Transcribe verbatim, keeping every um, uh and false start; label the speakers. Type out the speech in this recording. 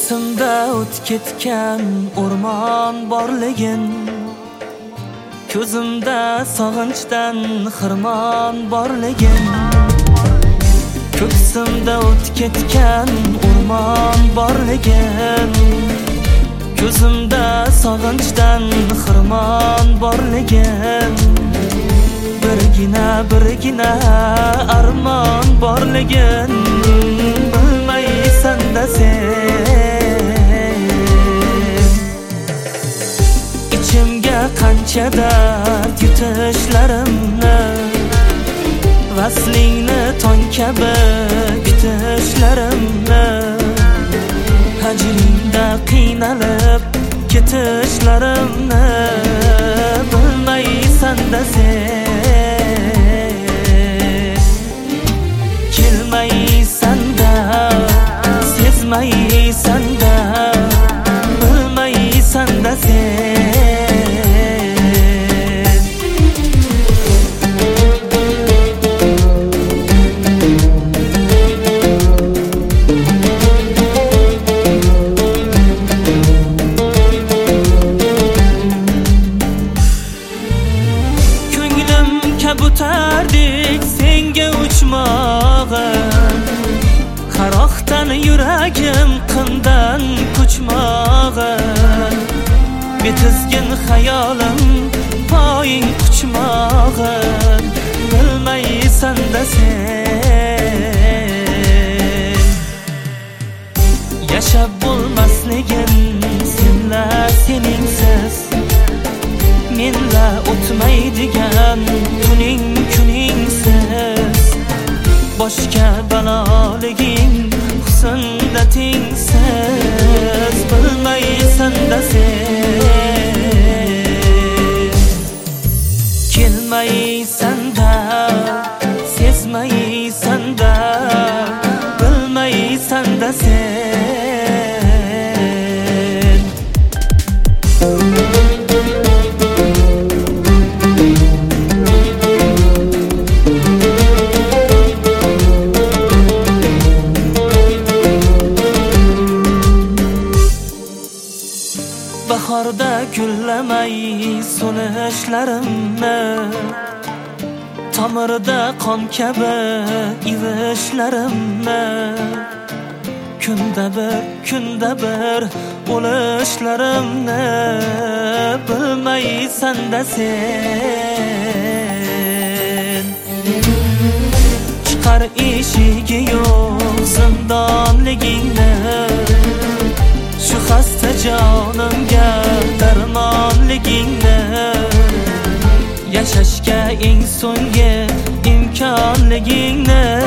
Speaker 1: ko'ksimda o't ketgan o'rmon borligin, ko'zimda sog'inchdan xirmon borligin. Ko'ksimda o't ketgan o'rmon borligin, ko'zimda sog'inchdan xirmon borligin. Birgina birgina armon borligin, bilmaysan-da sen. İchimga qancha dard yutishlarimni, vaslingni tong kabi kutishlarimni, hajringda qiynalib ketishlarimni, bilmaysan-da sen. Kelmaysan-da, sezmaysan-da, bilmaysan-da sen. Kabutardik senga uchmog'im, qaroqdan yuragim qindan ko'chmog'im. Betizgin xayolim poying quchmog'im, bilmaysan-da sen. Yashab bo'lmasligim senla seningsiz, menla o'tmaydigan kuning kuningsiz. Boshqa baloliging husnda tengsiz, bilmaysan-da sen. Kelmaysan-da, sezmaysan-da, bilmaysan-da sen. Bahorda gullamay so'nishlarimni, tomirda qon kabi ivishlarimni, kunda bir kunda bir o'lishlarimni, bilmaysan-da sen. Chiqar eshigi yo'q zindonligingni, shu xasta jonimga darmonligingni, yashashga eng so'nggi imkonligingni,